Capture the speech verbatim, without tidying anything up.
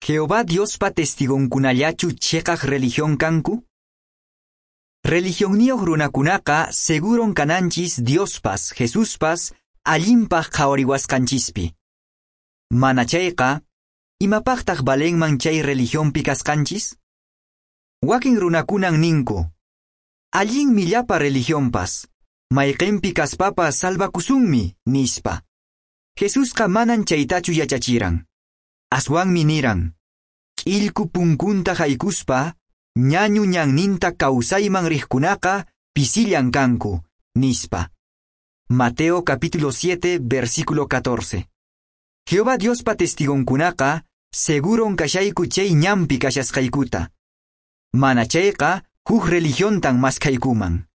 Jehová Diospa testigonkunallachu cheqaq religión kanku? Religionniyoq runakunaqa seguron kananchis Diospas, Jesuspas, allinpaq qhawariwasqanchispi. Mana chayqa, imapaqtaq balenman chay religionpi kasqanchis? Wakin runakunan ninku, allinmi llapa religionpas, mayqinpi kaspapas salvakusunmi, nispa. Jesusqa manan chaytachu yachachiran. Aswanmi niran, k'illku punkunta haykuspa, ñañu ñanninta kawsayman riqkunaqa pisillan kanku, nispa. Mateo capítulo siete, versículo catorce. Jehová Diospa testigonkunaqa seguron kashayku chay ñampi kashasqaykuta. Mana chayqa huk religiontan maskaykuman.